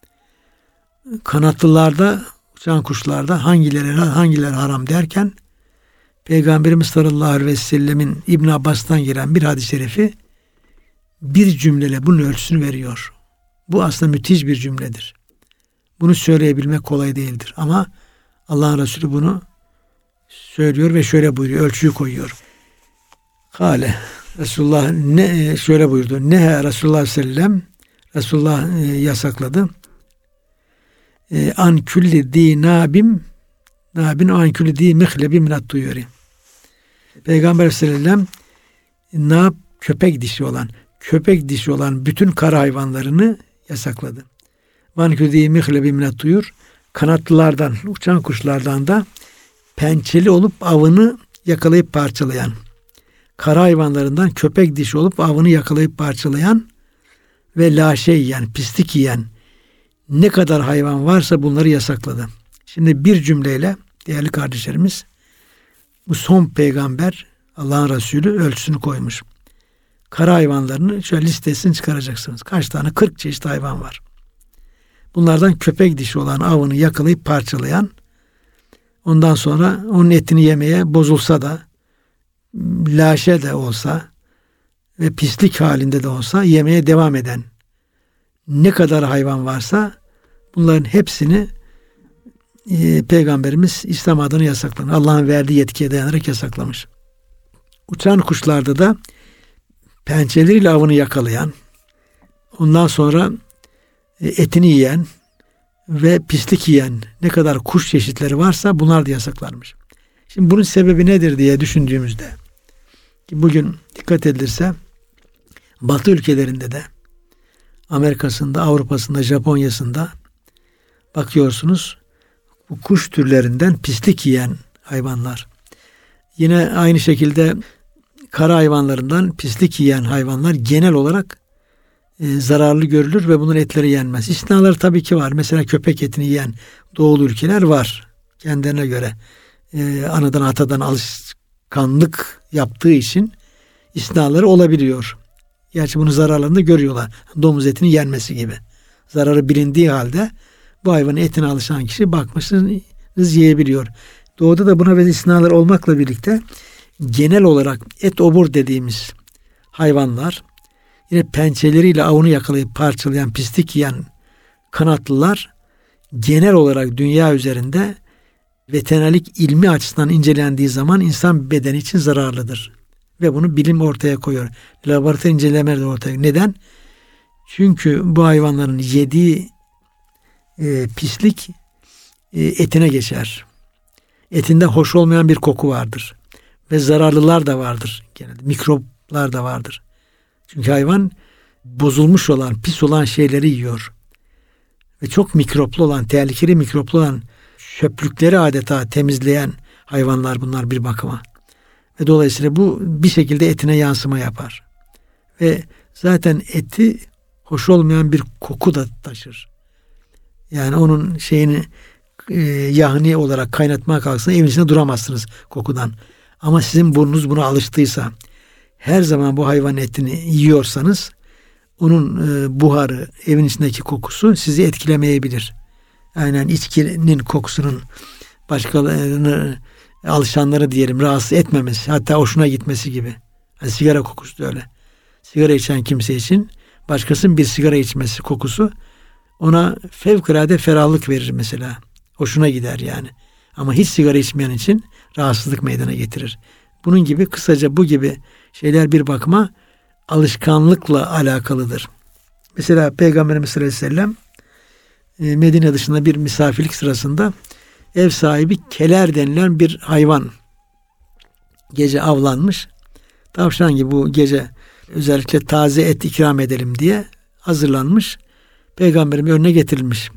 Kanatlılarda, uçan kuşlarda hangileri helal, hangileri haram derken Peygamberimiz sallallahu aleyhi ve sellemin İbn Abbas'tan gelen bir hadis-i şerifi bir cümleyle bunun ölçüsünü veriyor. Bu aslında müthiş bir cümledir. Bunu söyleyebilmek kolay değildir. Ama Allah'ın Resulü bunu söylüyor ve şöyle buyuruyor, ölçüyü koyuyor. Kale Resulullah ne şöyle buyurdu. Ne Resulullah sellem Resulullah e, yasakladı. E, an külli di nabim nabin an külli di mihlebi minat duyuri. Peygamber sellem nab köpek dişi olan köpek dişi olan bütün kara hayvanlarını yasakladı. Van külli di mihlebi minat duyur. Kanatlılardan, uçan kuşlardan da pençeli olup avını yakalayıp parçalayan, kara hayvanlarından köpek dişi olup avını yakalayıp parçalayan ve laşe yiyen, pislik yiyen ne kadar hayvan varsa bunları yasakladı. Şimdi bir cümleyle değerli kardeşlerimiz bu son peygamber Allah'ın Resulü ölçüsünü koymuş. Kara hayvanlarını şöyle listesini çıkaracaksınız. Kaç tane? kırk çeşit hayvan var. Bunlardan köpek dişi olan avını yakalayıp parçalayan, ondan sonra onun etini yemeye bozulsa da, laşe de olsa ve pislik halinde de olsa yemeye devam eden ne kadar hayvan varsa bunların hepsini e, Peygamberimiz İslam adına yasaklamış. Allah'ın verdiği yetkiye dayanarak yasaklamış. Uçan kuşlarda da pençeleriyle avını yakalayan, ondan sonra etini yiyen ve pislik yiyen ne kadar kuş çeşitleri varsa bunlar da yasaklanmış. Şimdi bunun sebebi nedir diye düşündüğümüzde, bugün dikkat edilirse Batı ülkelerinde de, Amerika'sında, Avrupa'sında, Japonya'sında bakıyorsunuz bu kuş türlerinden pislik yiyen hayvanlar. Yine aynı şekilde kara hayvanlarından pislik yiyen hayvanlar genel olarak e, zararlı görülür ve bunun etleri yenmez. İstisnaları tabii ki var. Mesela köpek etini yiyen doğulu ülkeler var. Kendilerine göre e, anadan atadan alışkanlık yaptığı için istisnaları olabiliyor. Gerçi bunu zararlarını da görüyorlar. Domuz etinin yenmesi gibi. Zararı bilindiği halde bu hayvanın etine alışan kişi bakmışsınız yiyebiliyor. Doğuda da buna benzer istisnalar olmakla birlikte genel olarak et obur dediğimiz hayvanlar, yine pençeleriyle avını yakalayıp parçalayan, pislik yiyen kanatlılar genel olarak dünya üzerinde veterinerlik ilmi açısından incelendiği zaman insan bedeni için zararlıdır. Ve bunu bilim ortaya koyuyor. Laboratuvar incelemeleri de ortaya koyuyor. Neden? Çünkü bu hayvanların yediği e, pislik e, etine geçer. Etinde hoş olmayan bir koku vardır. Ve zararlılar da vardır. Genelde mikroplar da vardır. Çünkü hayvan bozulmuş olan, pis olan şeyleri yiyor. Ve çok mikroplu olan, tehlikeli mikroplu olan çöplükleri adeta temizleyen hayvanlar bunlar bir bakıma. Ve dolayısıyla bu bir şekilde etine yansıma yapar. Ve zaten eti hoş olmayan bir koku da taşır. Yani onun şeyini e, yahni olarak kaynatmaya kalksanız evin içinde duramazsınız kokudan. Ama sizin burnunuz buna alıştıysa, her zaman bu hayvanın etini yiyorsanız onun e, buharı, evin içindeki kokusu sizi etkilemeyebilir. Aynen içkinin kokusunun başkalarını, alışanları diyelim, rahatsız etmemesi, hatta hoşuna gitmesi gibi. Yani sigara kokusu da öyle. Sigara içen kimse için başkasının bir sigara içmesi kokusu ona fevkalade ferahlık verir mesela. Hoşuna gider yani. Ama hiç sigara içmeyen için rahatsızlık meydana getirir. Bunun gibi kısaca bu gibi şeyler bir bakıma alışkanlıkla alakalıdır. Mesela Peygamberimiz sallallahu aleyhi ve sellem Medine dışında bir misafirlik sırasında ev sahibi keler denilen bir hayvan gece avlanmış. Tavşan gibi bu gece özellikle taze et ikram edelim diye hazırlanmış. Peygamberin önüne getirilmiş.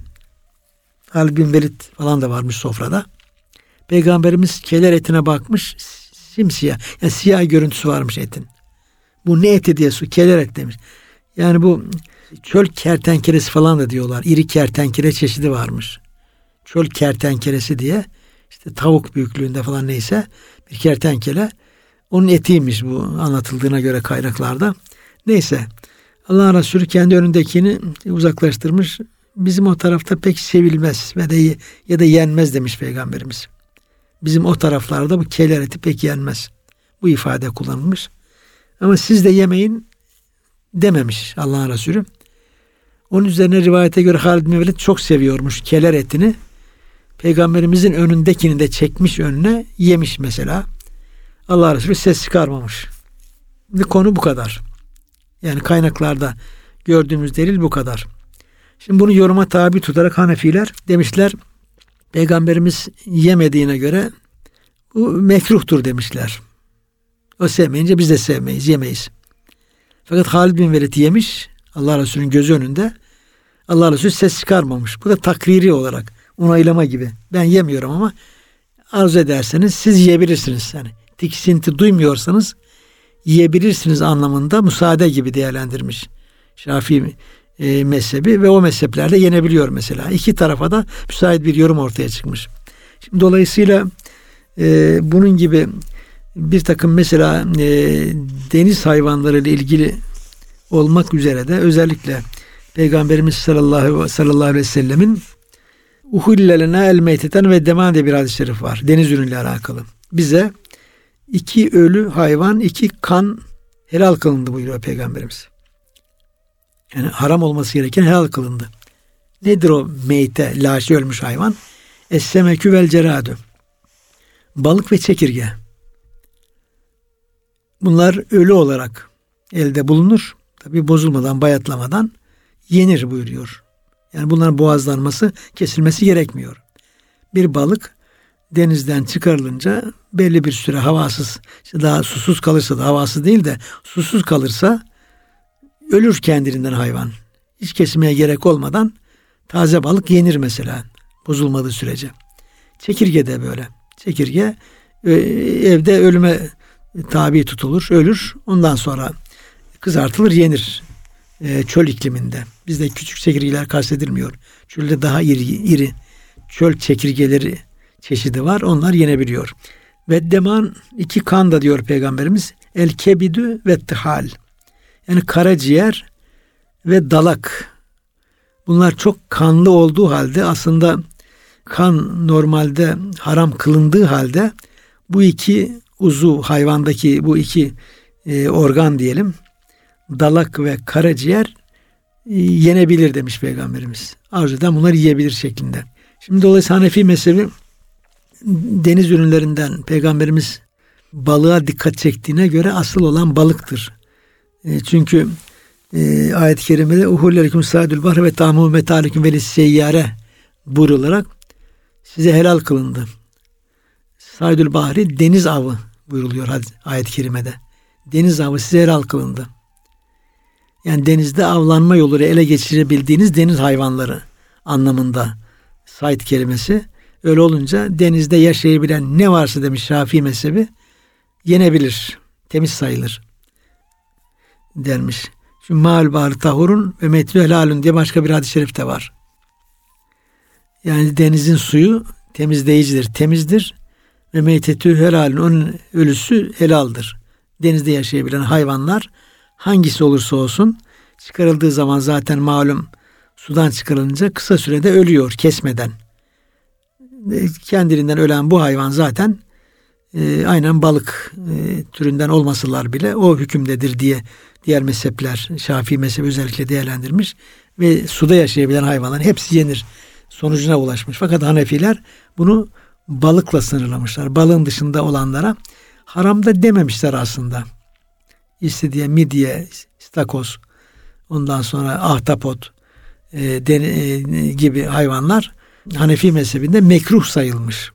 Halid bin Velid falan da varmış sofrada. Peygamberimiz keler etine bakmış, simsiyah. Yani siyah görüntüsü varmış etin. Bu ne eti diye su, keler et demiş. Yani bu çöl kertenkelesi falan da diyorlar. İri kertenkele çeşidi varmış. Çöl kertenkelesi diye işte tavuk büyüklüğünde falan neyse bir kertenkele. Onun etiymiş bu anlatıldığına göre kaynaklarda. Neyse Allah Resulü kendi önündekini uzaklaştırmış. Bizim o tarafta pek sevilmez ve de ya da yenmez demiş Peygamberimiz. Bizim o taraflarda bu keler eti pek yenmez. Bu ifade kullanılmış. Ama siz de yemeyin dememiş Allah'ın Resulü. Onun üzerine rivayete göre Halid bin Velid çok seviyormuş keler etini. Peygamberimizin önündekini de çekmiş önüne yemiş mesela. Allah Resulü ses çıkarmamış. Ve konu bu kadar. Yani kaynaklarda gördüğümüz delil bu kadar. Şimdi bunu yoruma tabi tutarak Hanefiler demişler Peygamberimiz yemediğine göre bu mekruhtur demişler. O sevmeyince biz de sevmeyiz, yemeyiz. Fakat Halid bin Velid yemiş Allah Resulü'nün gözü önünde. Allah Resulü ses çıkarmamış. Bu da takriri olarak onaylama gibi. Ben yemiyorum ama arzu ederseniz siz yiyebilirsiniz. Yani tiksinti duymuyorsanız yiyebilirsiniz anlamında müsaade gibi değerlendirmiş Şafii e, mezhebi ve o mezheplerde yenebiliyor mesela. İki tarafa da müsait bir yorum ortaya çıkmış. Şimdi dolayısıyla e, bunun gibi bir takım mesela e, deniz hayvanları ile ilgili olmak üzere de özellikle Peygamberimiz sallallahu, sallallahu aleyhi ve sellemin uhillelena el meyteten ve deman diye bir hadis-i şerif var. Deniz ürünüyle alakalı. Bize iki ölü hayvan, iki kan helal kılındı buyuruyor Peygamberimiz. Yani haram olması gereken helal kılındı. Nedir o meyte, laşi ölmüş hayvan? Es-semekü vel ceradü. Balık ve çekirge. bunlar ölü olarak elde bulunur. Tabi bozulmadan, bayatlamadan yenir buyuruyor. Yani bunların boğazlanması, kesilmesi gerekmiyor. Bir balık denizden çıkarılınca belli bir süre havasız, işte daha susuz kalırsa da havasız değil de susuz kalırsa ölür kendiliğinden hayvan. Hiç kesmeye gerek olmadan taze balık yenir mesela bozulmadığı sürece. Çekirge de böyle. Çekirge evde ölüme tabi tutulur, ölür. Ondan sonra kızartılır, yenir. Çöl ikliminde. Bizde küçük çekirgeler kastedilmiyor. Çölde daha iri, iri çöl çekirgeleri çeşidi var. Onlar yenebiliyor. Ve deman iki kan da diyor Peygamberimiz. El kebidü ve tıhal. Yani karaciğer ve dalak. Bunlar çok kanlı olduğu halde aslında kan normalde haram kılındığı halde bu iki uzuv, hayvandaki bu iki e, organ diyelim, dalak ve karaciğer e, yenebilir demiş Peygamberimiz. Arzu eden bunları yiyebilir şeklinde. Şimdi dolayısıyla Hanefi mezhebi deniz ürünlerinden Peygamberimiz balığa dikkat çektiğine göre asıl olan balıktır. E, çünkü e, ayet-i kerimede uhullerikum sâdül bahre ve ta'mu metâliküm velis seyyâre buyrularak size helal kılındı. Saydül bahri deniz avı buyruluyor ayet-i kerimede. Deniz avı size helal kılındı. Yani denizde avlanma yolları ele geçirebildiğiniz deniz hayvanları anlamında sayd kelimesi. Öyle olunca denizde yaşayabilen ne varsa demiş Şafii mezhebi yenebilir, temiz sayılır dermiş. Çünkü mâl bahri tahurun ve metlu helalun diye başka bir hadis-i şerif de var. Yani denizin suyu temizleyicidir, temizdir ve meytetü helalun, onun ölüsü helaldir. Denizde yaşayabilen hayvanlar hangisi olursa olsun çıkarıldığı zaman zaten malum sudan çıkarılınca kısa sürede ölüyor kesmeden. Kendiliğinden ölen bu hayvan zaten e, aynen balık e, türünden olmasalar bile o hükümdedir diye diğer mezhepler, Şafii mezhebi özellikle değerlendirmiş ve suda yaşayabilen hayvanların hepsi yenir sonucuna ulaşmış. Fakat Hanefiler bunu balıkla sınırlamışlar. Balığın dışında olanlara haram da dememişler aslında. İstiridye, midye, istakoz, ondan sonra ahtapot e, den, e, gibi hayvanlar Hanefi mezhebinde mekruh sayılmış.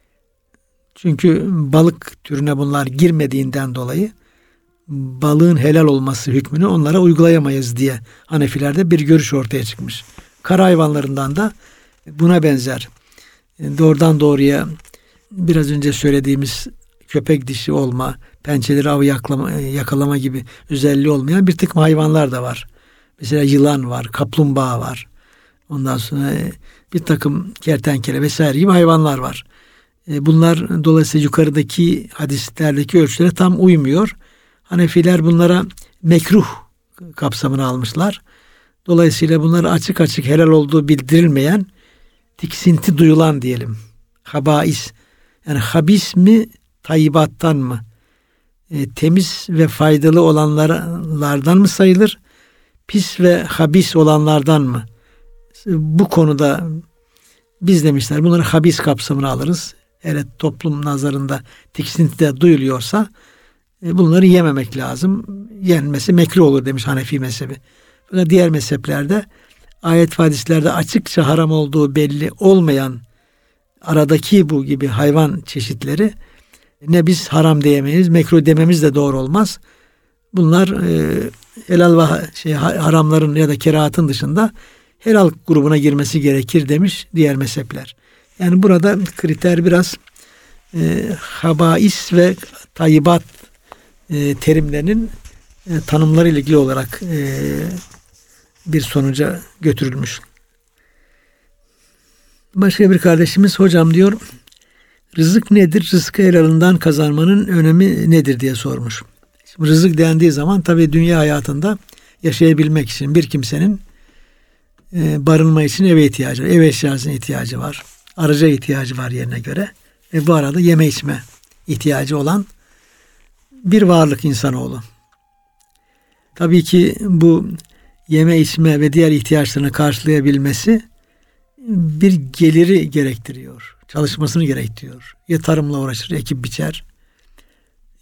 Çünkü balık türüne bunlar girmediğinden dolayı balığın helal olması hükmünü onlara uygulayamayız diye Hanefilerde bir görüş ortaya çıkmış. Kara hayvanlarından da buna benzer doğrudan doğruya biraz önce söylediğimiz köpek dişi olma, pençeleri avı yakalama, yakalama gibi özelliği olmayan bir takım hayvanlar da var. Mesela yılan var, kaplumbağa var. Ondan sonra bir takım kertenkele vesaire gibi hayvanlar var. Bunlar dolayısıyla yukarıdaki hadislerdeki ölçülere tam uymuyor. Hanefiler bunlara mekruh kapsamına almışlar. Dolayısıyla bunlar açık açık helal olduğu bildirilmeyen, tiksinti duyulan diyelim. Habais. Yani habis mi, tayyibattan mı? E, temiz ve faydalı olanlardan mı sayılır? Pis ve habis olanlardan mı? Bu konuda biz demişler bunları habis kapsamına alırız. Evet, toplum nazarında tiksinti de duyuluyorsa e, bunları yememek lazım. Yenmesi mekruh olur demiş Hanefi mezhebi. Fakat diğer mezheplerde ayet ve hadislerde açıkça haram olduğu belli olmayan aradaki bu gibi hayvan çeşitleri ne biz haram diyemeyiz, mekruh dememiz de doğru olmaz. Bunlar e, helal ve şey, haramların ya da kerahatın dışında helal grubuna girmesi gerekir demiş diğer mezhepler. Yani burada kriter biraz e, habais ve tayyibat e, terimlerinin e, tanımları ile ilgili olarak e, bir sonuca götürülmüş. Başka bir kardeşimiz hocam diyor rızık nedir? Rızkı helalından kazanmanın önemi nedir diye sormuş. Şimdi rızık dendiği zaman tabii dünya hayatında yaşayabilmek için bir kimsenin e, barınma için eve ihtiyacı var. Ev eşyasına ihtiyacı var. Araca ihtiyacı var yerine göre. Ve bu arada yeme içme ihtiyacı olan bir varlık insanoğlu. Tabii ki bu yeme içme ve diğer ihtiyaçlarını karşılayabilmesi bir geliri gerektiriyor. Çalışmasını gerektiriyor. Ya tarımla uğraşır, ekip biçer.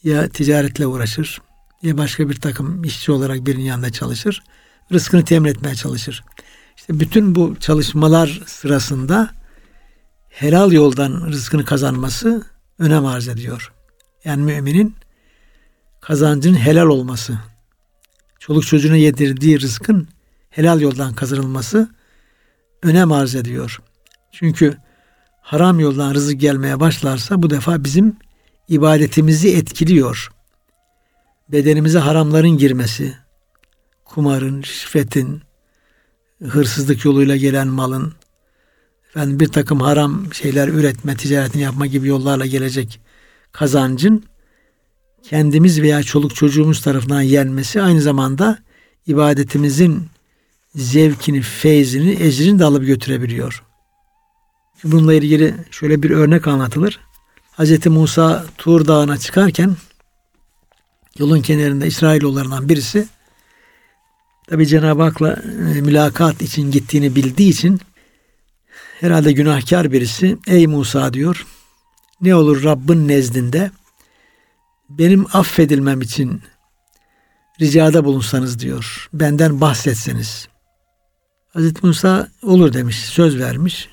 ya ticaretle uğraşır ya başka bir takım işçi olarak birinin yanında çalışır. Rızkını temin etmeye çalışır. İşte bütün bu çalışmalar sırasında helal yoldan rızkını kazanması önem arz ediyor. Yani müminin kazancının helal olması, çoluk çocuğuna yedirdiği rızkın helal yoldan kazanılması önem arz ediyor. Çünkü haram yoldan rızık gelmeye başlarsa bu defa bizim ibadetimizi etkiliyor. Bedenimize haramların girmesi, kumarın, şifretin, hırsızlık yoluyla gelen malın, efendim bir takım haram şeyler üretme, ticaretini yapma gibi yollarla gelecek kazancın kendimiz veya çoluk çocuğumuz tarafından yenmesi aynı zamanda ibadetimizin zevkini, feyzini, ecrini de alıp götürebiliyor. Bununla ilgili şöyle bir örnek anlatılır. Hz. Musa Tur Dağı'na çıkarken yolun kenarında İsrailoğullarından birisi tabi Cenab-ı Hak'la mülakat için gittiğini bildiği için herhalde günahkar birisi, ey Musa diyor, ne olur Rabbin nezdinde benim affedilmem için ricada bulunsanız diyor, benden bahsetseniz. Hazreti Musa olur demiş, söz vermiş.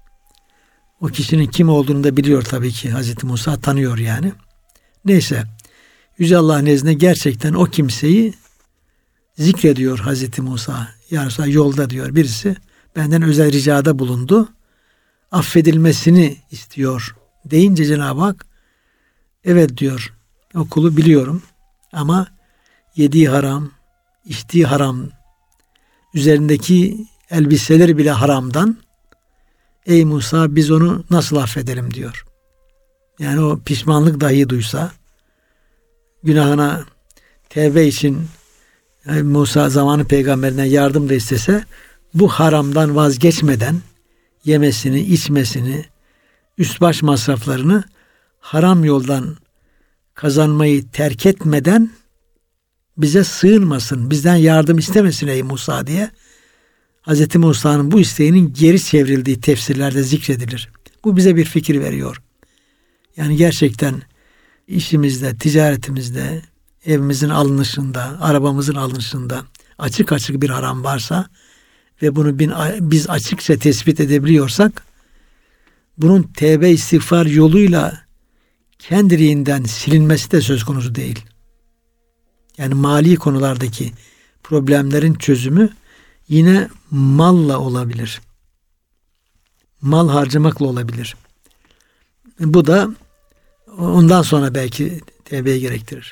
O kişinin kim olduğunu da biliyor tabii ki, Hazreti Musa tanıyor yani. Neyse, Yüce Allah nezdinde gerçekten o kimseyi zikrediyor Hazreti Musa. Yani yolda diyor birisi benden özel ricada bulundu, affedilmesini istiyor deyince Cenab-ı Hak, evet diyor, o kulu biliyorum ama yediği haram, içtiği haram, üzerindeki elbiseleri bile haramdan, ey Musa biz onu nasıl affedelim diyor. Yani o pişmanlık dahi duysa, günahına tevbe için yani Musa zamanı peygamberinden yardım da istese, bu haramdan vazgeçmeden yemesini, içmesini, üst baş masraflarını haram yoldan kazanmayı terk etmeden bize sığınmasın, bizden yardım istemesin ey Musa diye Hz. Musa'nın bu isteğinin geri çevrildiği tefsirlerde zikredilir. Bu bize bir fikir veriyor. Yani gerçekten işimizde, ticaretimizde, evimizin alınışında, arabamızın alınışında açık açık bir haram varsa ve bunu biz açıkça tespit edebiliyorsak, bunun tevbe istiğfar yoluyla kendiliğinden silinmesi de söz konusu değil. Yani mali konulardaki problemlerin çözümü yine malla olabilir. Mal harcamakla olabilir. Bu da ondan sonra belki tevbeyi gerektirir.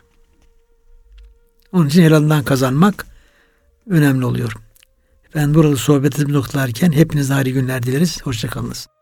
Onun için helalından kazanmak önemli oluyor. Ben burada sohbetimizi noktalarken hepinize hayırlı günler dileriz. Hoşça kalınız.